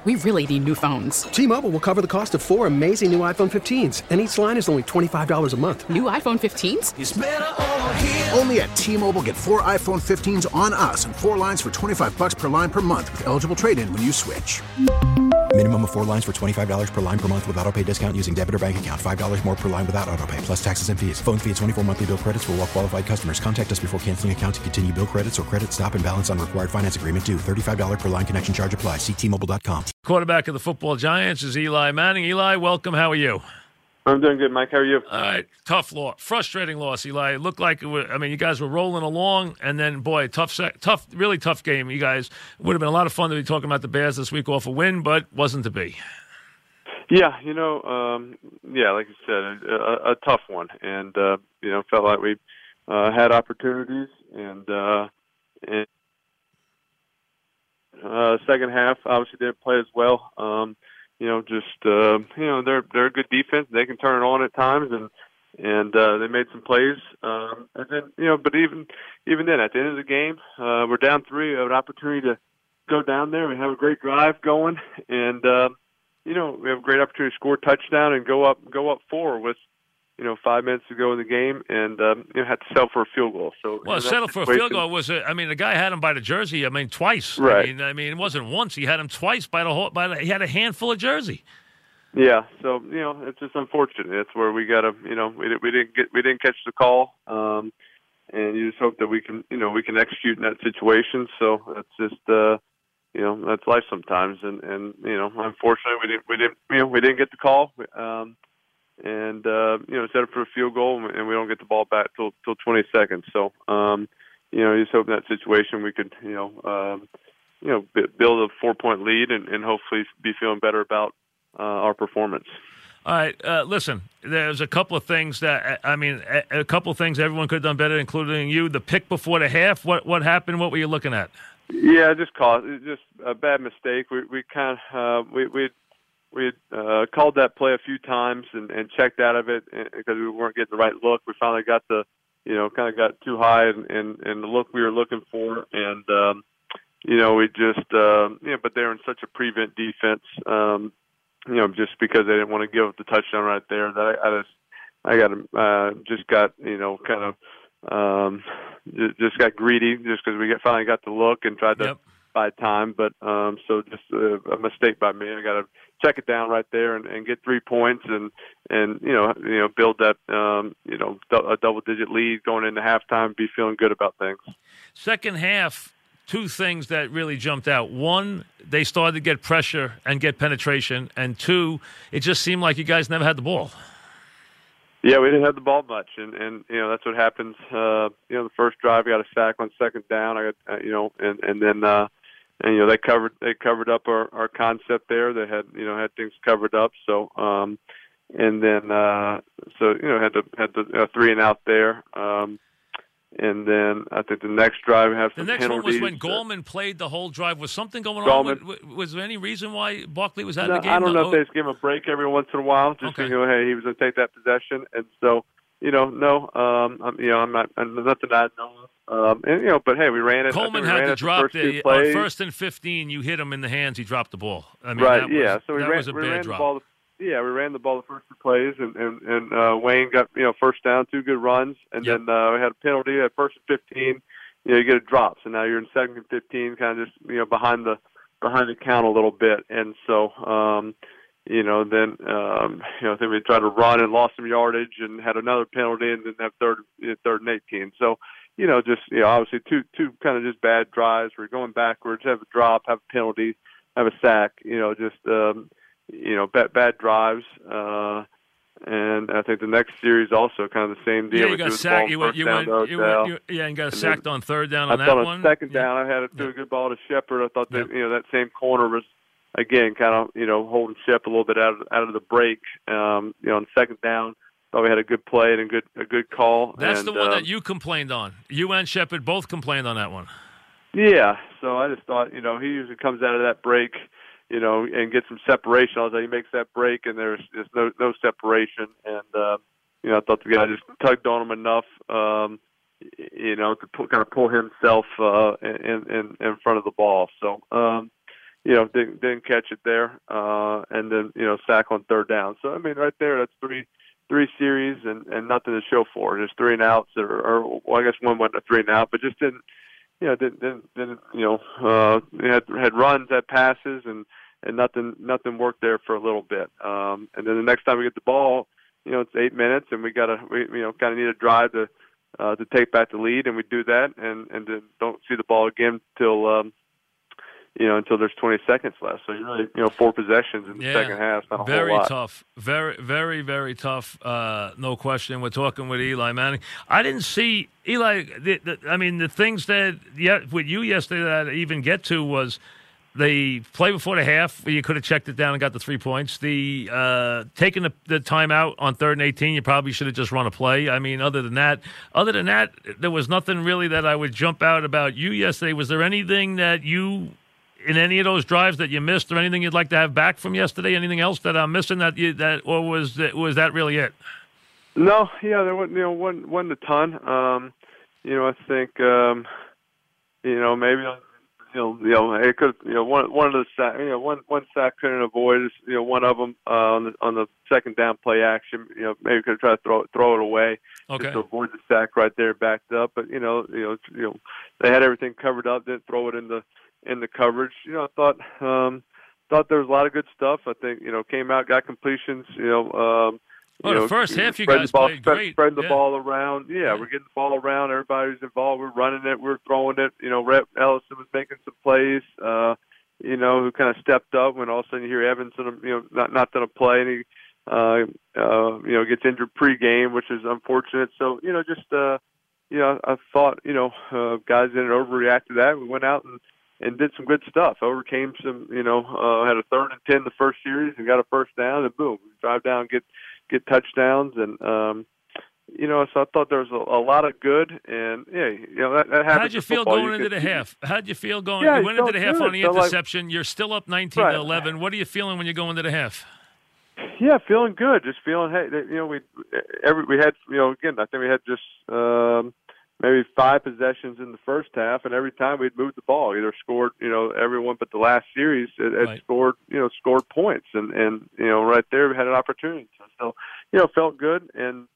We really need new phones. T-Mobile will cover the cost of 4 amazing new iPhone 15s, and each line is only $25 a month. New iPhone 15s? It's better over here. Only at T-Mobile, get 4 iPhone 15s on us and 4 lines for $25 per line per month with eligible trade-in when you switch. Minimum of 4 lines for $25 per line per month with autopay discount using debit or bank account. $5 more per line without autopay, plus taxes and fees. Phone fee at 24 monthly bill credits for well-qualified customers. Contact us before canceling account to continue bill credits or credit stop and balance on required finance agreement due. $35 per line connection charge applies. See T-Mobile.com. Quarterback of the football Giants is Eli Manning. Eli, welcome. How are you? I'm doing good, Mike. How are you? All right. Tough loss. Frustrating loss, Eli. It looked like you guys were rolling along, and then, boy, really tough game. You guys would have been a lot of fun to be talking about the Bears this week off a win, but wasn't to be. Yeah, like you said, a tough one. And, felt like we had opportunities. And second half, obviously, didn't play as well. They're a good defense. They can turn it on at times, and they made some plays. And then, but even then, at the end of the game, we're down 3. We have an opportunity to go down there. We have a great drive going, and we have a great opportunity to score a touchdown and go up 4 with 5 minutes to go in the game, and had to settle for a field goal. So settle for a field goal was the guy had him by the jersey. Twice. Right. It wasn't once. He had him twice he had a handful of jersey. Yeah. So it's just unfortunate. That's where we got to we didn't catch the call, and you just hope that we can execute in that situation. So that's just that's life sometimes, and unfortunately we didn't get the call. Set up for a field goal, and we don't get the ball back till 20 seconds. So, you just hope in that situation we could, build a 4-point lead and hopefully be feeling better about our performance. All right, listen, there's a couple of things everyone could have done better, including you. The pick before the half, what happened? What were you looking at? Yeah, just a bad mistake. We had called that play a few times and checked out of it because we weren't getting the right look. We finally got got too high and the look we were looking for. And, we just, but they're in such a prevent defense, just because they didn't want to give up the touchdown right there. That just got greedy just because we finally got the look and tried to buy time. But, so just a mistake by me. I got to check it down right there and get 3 points and build that a double-digit lead going into halftime, be feeling good about things. Second half, 2 things that really jumped out. 1, they started to get pressure and get penetration, and 2, it just seemed like you guys never had the ball. Yeah, we didn't have the ball much, and that's what happens. The first drive, we got a sack on second down. And they covered up our concept there. They had things covered up. So had the 3 and out there. And then I think the next drive we have some penalties. The next one was when Gallman played the whole drive. Was something going on? Was there any reason why Barkley was out of the game? I don't know if they just give him a break every once in a while, just hey, he was going to take that possession, and so I'm nothing I know of. But hey, we ran it. Coleman had to drop the first and 15. You hit him in the hands. He dropped the ball. Right. So that was a bad drop. The ball. Yeah, we ran the ball the first 2 plays, and Wayne got first down, 2 good runs, and then we had a penalty at first and 15. You get a drop, so now you're in second and 15, kind of just behind the count a little bit, and so I think we tried to run and lost some yardage and had another penalty, and then have third and 18. So obviously two kind of just bad drives. We're going backwards, have a drop, have a penalty, have a sack. Bad drives. And I think the next series also kind of the same deal. Yeah, you got sacked. And got sacked on third down on that one. On second down, I had a good ball to Shepard. I thought that that same corner was again kind of holding Shep a little bit out of the break. On second down, thought we had a good play and a good call. That's the one that you complained on. You and Shepard both complained on that one. Yeah, so I just thought he usually comes out of that break. And get some separation. I was like, he makes that break, and there's just no separation. And I thought the guy just tugged on him enough, to kind of pull himself in front of the ball. So, didn't catch it there, and then sack on third down. So I mean, right there, that's three series and nothing to show for. Just 3 and outs, or well, I guess one went to 3 and out, but just didn't had runs, had passes, and nothing worked there for a little bit. And then the next time we get the ball, it's 8 minutes, and we kind of need a drive to take back the lead, and we do that, and then don't see the ball again till until there's 20 seconds left. So you really 4 possessions in the second half. Not a very whole lot. Tough, very, very, very tough. No question. We're talking with Eli Manning. I didn't see Eli. The things that with you yesterday that I didn't even get to was the play before the half. You could have checked it down and got the 3 points. The taking the timeout on 3rd and 18. You probably should have just run a play. I mean, other than that, there was nothing really that I would jump out about you yesterday. Was there anything that you in any of those drives that you missed, or anything you'd like to have back from yesterday? Anything else that I'm missing or was that really it? No, there wasn't a ton. I think maybe it could one of the sack one sack couldn't avoid. One of them on the second down play action. Maybe could try to throw it away. Okay. Just to avoid the sack right there, backed up. But they had everything covered up. Didn't throw it in the coverage. I thought there was a lot of good stuff. I think came out, got completions. The first half you guys played great. Spreading the ball around. Yeah, we're getting the ball around. Everybody's involved. We're running it. We're throwing it. Rhett Ellison was making some plays. Who kind of stepped up when all of a sudden you hear Evans, not going to play, and he, gets injured pregame, which is unfortunate. So I thought guys didn't overreact to that. We went out and did some good stuff. Overcame some, had a 3rd and 10 the first series and got a first down, and boom, drive down, get touchdowns, and so I thought there was a lot of good, and that happens. How'd you feel going into the half? How'd you feel going? You went into the half on the interception. You're still up 19-11. What are you feeling when you go into the half? Yeah, feeling good. Just feeling, hey, we had, again, I think we had just maybe 5 possessions in the first half, and every time we'd moved the ball, either scored, everyone but the last series it scored points, and right there we had an opportunity. So, felt good, and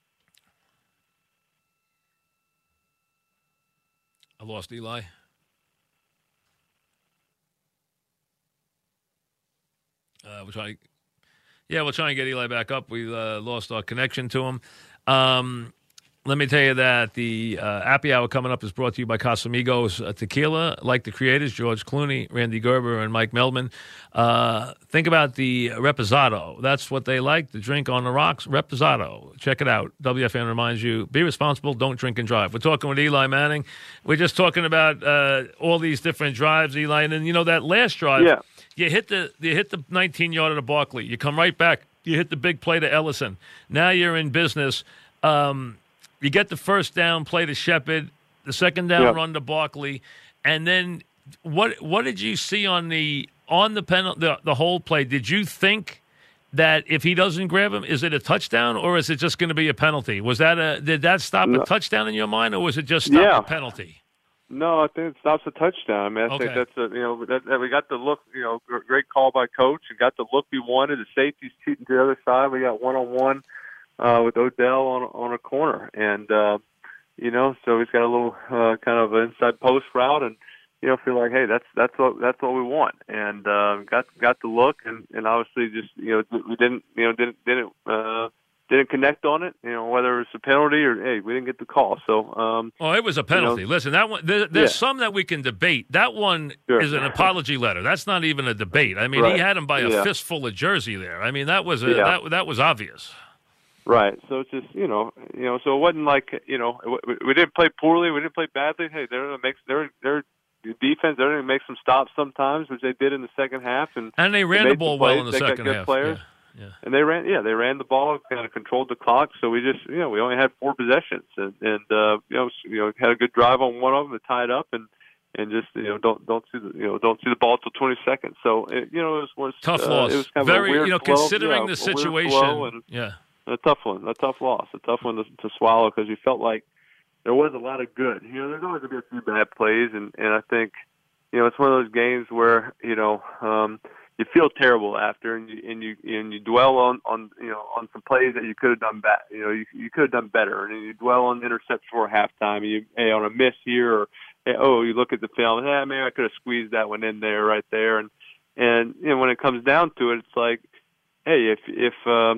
I lost Eli. We'll try and get Eli back up. We lost our connection to him. Let me tell you that the Happy Hour coming up is brought to you by Casamigos Tequila. Like the creators, George Clooney, Randy Gerber, and Mike Meldman. Think about the Reposado. That's what they like, the drink on the rocks. Reposado. Check it out. WFN reminds you, be responsible, don't drink and drive. We're talking with Eli Manning. We're just talking about all these different drives, Eli. And then, that last drive, you hit the 19-yard of the Barkley. You come right back. You hit the big play to Ellison. Now you're in business. You get the first down play to Shepard, the second down run to Barkley, and then what did you see on the penalty, the whole play? Did you think that if he doesn't grab him, is it a touchdown or is it just going to be a penalty? Did that stop a touchdown in your mind, or was it just stop a penalty? No, I think it stops a touchdown. I mean, I think that's we got the look. Great call by coach, and got the look we wanted. The safety's cheating to the other side. We got 1-on-1. With Odell on a corner, and so he's got a little kind of an inside post route, and feel like, hey, that's what we want, and got the look, and obviously just we didn't connect on it, whether it was a penalty or hey, we didn't get the call. So it was a penalty. Listen, that one there's some that we can debate. That one is an apology letter. That's not even a debate. I mean, he had him by a fistful of jersey there. I mean, that was that was obvious. Right. So it's just, so it wasn't like, we didn't play poorly. We didn't play badly. Hey, their defense, they're going to make some stops sometimes, which they did in the second half. And they ran the ball well in the second half. Players. Yeah. And they ran the ball, kind of controlled the clock. So we just, we only had 4 possessions and had a good drive on one of them to tie it up and just don't see the ball till 20 seconds. So it was tough loss. It was kind of very a weird considering the situation. A tough one, a tough loss, a tough one to swallow because you felt like there was a lot of good. There's always going to be a few bad plays, and I think, it's one of those games where you feel terrible after, and you dwell on some plays that you could have done you could have done better, and you dwell on the interception for halftime. On a miss here, or you look at the film, maybe I could have squeezed that one in there, right there, and when it comes down to it, it's like, hey, if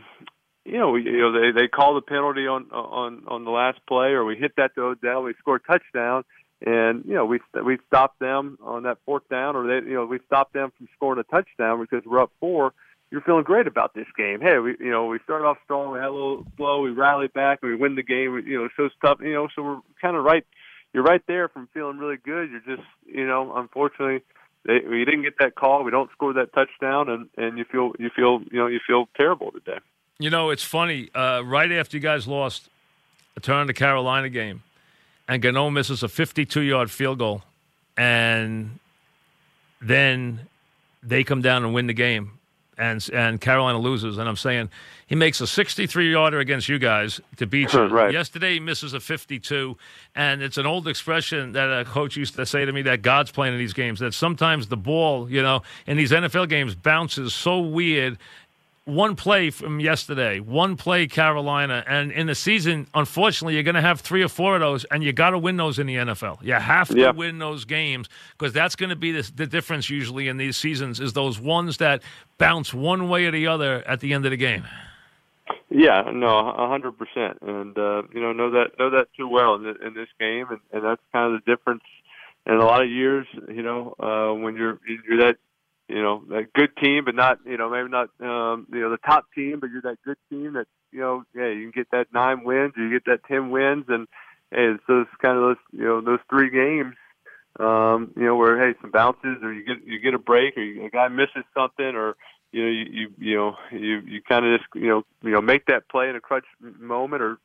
they call the penalty on the last play, or we hit that to Odell, we score a touchdown. And we stopped them on that fourth down, or we stopped them from scoring a touchdown because we're up 4. You're feeling great about this game. Hey, we started off strong, we had a little slow, we rallied back, and we win the game. So it's tough. So we're kind of right. You're right there from feeling really good. You're just unfortunately we didn't get that call. We don't score that touchdown, and you feel terrible today. It's funny. Right after you guys lost, a turn on the Carolina game. And Gano misses a 52-yard field goal, and then they come down and win the game, and Carolina loses. And I'm saying he makes a 63-yarder against you guys to beat you. Right. Yesterday he misses a 52, and it's an old expression that a coach used to say to me that God's playing in these games, that sometimes the ball, in these NFL games bounces so weird. One play from yesterday, one play Carolina, and in the season, unfortunately, you're going to have 3 or 4 of those, and you got to win those in the NFL. You have to win those games, because that's going to be the difference usually in these seasons, is those ones that bounce one way or the other at the end of the game. Yeah, no, 100%, and know that too well in this game, and that's kind of the difference in a lot of years. When you're that. That good team, but not, maybe not, the top team, but you're that good team that, you can get that 9 wins, or you get that 10 wins, and so it's kind of those 3 games, where, hey, some bounces, or you get a break, or a guy misses something, or, you kind of just, make that play in a crunch moment, or,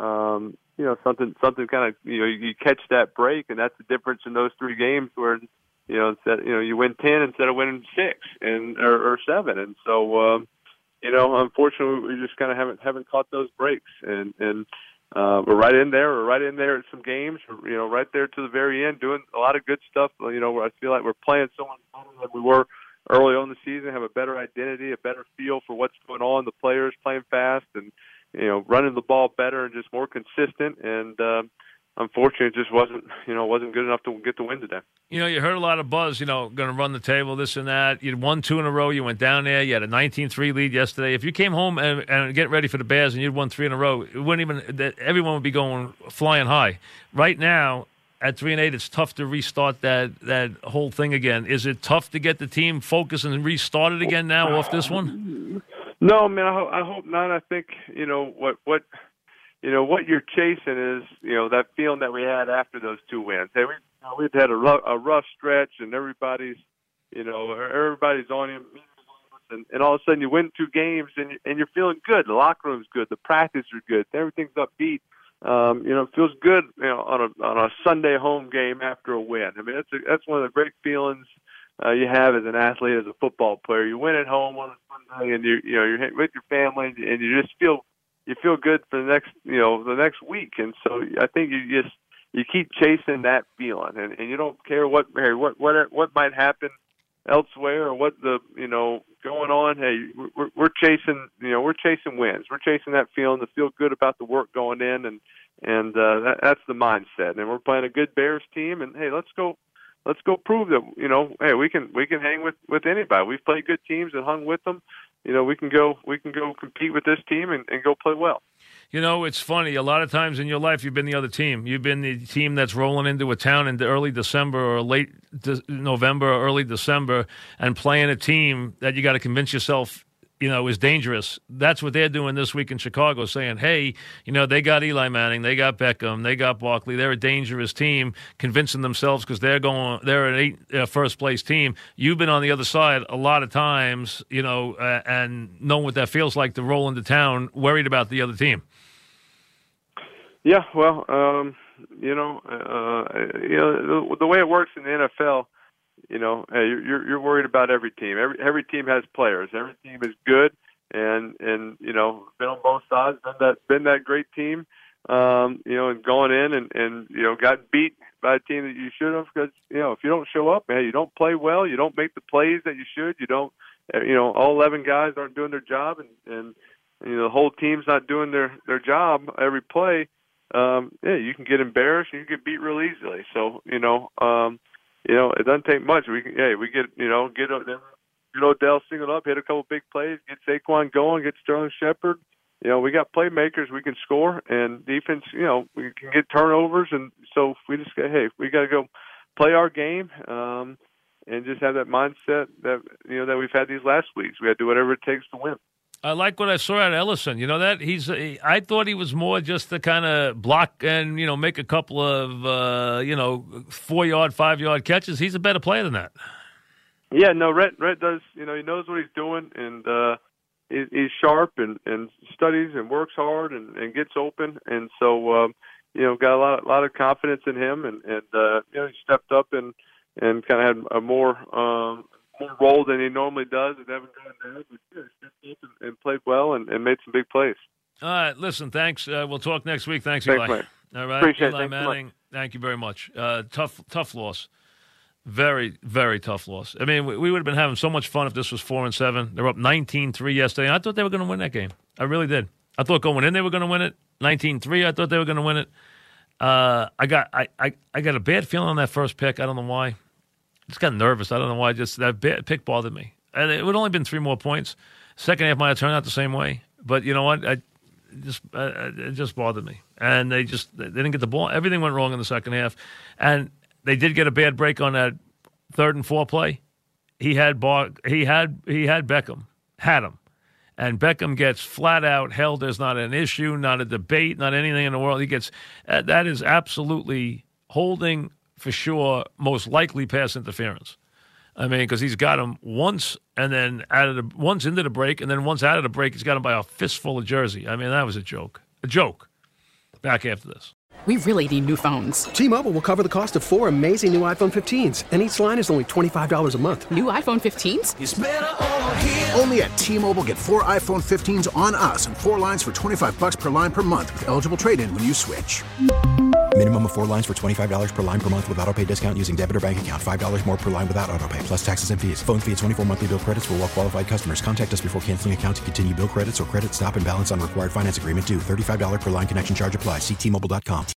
something kind of, you catch that break, and that's the difference in those 3 games where, instead, you win 10 instead of winning 6 or 7, and so unfortunately we just kind of haven't caught those breaks, and we're right in there. We're right in there at some games, right there to the very end, doing a lot of good stuff. Where I feel like we're playing so much better than we were early on in the season, have a better identity, a better feel for what's going on. The players playing fast and running the ball better and just more consistent, and unfortunately, it just wasn't good enough to get the win today. You heard a lot of buzz, going to run the table, this and that. You'd won 2 in a row. You went down there. You had a 19-3 lead yesterday. If you came home and get ready for the Bears and you'd won 3 in a row, it wouldn't even. Everyone would be going flying high. Right now, at 3-8, it's tough to restart that whole thing again. Is it tough to get the team focused and restart it again now off this one? No, man. I hope not. I think what you're chasing is, that feeling that we had after those 2 wins. Hey, we've had a rough stretch, and everybody's on him, and all of a sudden you win 2 games, and you're feeling good. The locker room's good, the practice are good, everything's upbeat. It feels good, on a Sunday home game after a win. I mean, that's one of the great feelings you have as an athlete, as a football player. You win at home on a Sunday, and you're with your family, and you just feel good for the next week. And so I think you keep chasing that feeling, and you don't care what might happen elsewhere or what going on. Hey, we're chasing wins. We're chasing that feeling to feel good about the work going in, and that's the mindset. And we're playing a good Bears team, and hey, let's go prove that hey, we can hang with anybody. We've played good teams and hung with them. We can go compete with this team and go play well. It's funny. A lot of times in your life, you've been the other team. You've been the team that's rolling into a town in the early December or late November or early December and playing a team that you got to convince yourself, is dangerous. That's what they're doing this week in Chicago, saying, hey, they got Eli Manning, they got Beckham, they got Barkley. They're a dangerous team, convincing themselves because they're an first-place team. You've been on the other side a lot of times, and knowing what that feels like to roll into town, worried about the other team. Yeah, well, the way it works in the NFL, hey, you're worried about every team. Every team has players. Every team is good, and been on both sides. Been that great team. and going in and got beat by a team that you should have, because, if you don't show up, man, you don't play well, you don't make the plays that you should, you don't, all 11 guys aren't doing their job, and the whole team's not doing their job every play, you can get embarrassed, you can get beat real easily. So, it doesn't take much. We get Odell singled up, hit a couple big plays, get Saquon going, get Sterling Shepard. We got playmakers, we can score, and defense, we can get turnovers, and so we just go, hey, we got to go play our game, and just have that mindset that that we've had these last weeks. We got to do whatever it takes to win. I like what I saw at Ellison. You know that I thought he was more just to kind of block and make a couple of 4-yard, 5-yard catches. He's a better player than that. Yeah, no, Rhett does. He knows what he's doing, and he's sharp and studies and works hard and gets open, and so got a lot of confidence in him, and he stepped up and kind of had a more role than he normally does, and haven't gone down, but stepped up and played well and made some big plays. All right, listen, thanks. We'll talk next week. Thanks, Eli. Mate. All right, appreciate Eli it. Manning. Thank you very much. Tough loss. Very, very tough loss. I mean, we would have been having so much fun if this was 4-7. They were up 19-3 yesterday, and I thought they were going to win that game. I really did. I thought going in they were going to win it. 19-3, I thought they were going to win it. I got a bad feeling on that first pick. I don't know why. Just got nervous. I don't know why. Just that pick bothered me. And it would only been 3 more points. Second half might have turned out the same way. But you know what? It just bothered me. And they didn't get the ball. Everything went wrong in the second half. And they did get a bad break on that 3rd and 4 play. He had Beckham, had him. And Beckham gets flat out held. There's not an issue, not a debate, not anything in the world. He gets that is absolutely holding for sure, most likely pass interference. I mean, because he's got him once and then once into the break, and then once out of the break, he's got him by a fistful of jersey. I mean, that was a joke. A joke. Back after this. We really need new phones. T-Mobile will cover the cost of 4 amazing new iPhone 15s, and each line is only $25 a month. New iPhone 15s? It's better over here. Only at T-Mobile, get 4 iPhone 15s on us and 4 lines for $25 per line per month with eligible trade-in when you switch. Minimum of 4 lines for $25 per line per month with autopay discount using debit or bank account. $5 more per line without autopay, plus taxes and fees. Phone fee at 24 monthly bill credits for well-qualified customers. Contact us before canceling account to continue bill credits or credit stop and balance on required finance agreement due. $35 per line connection charge applies. See T-Mobile.com.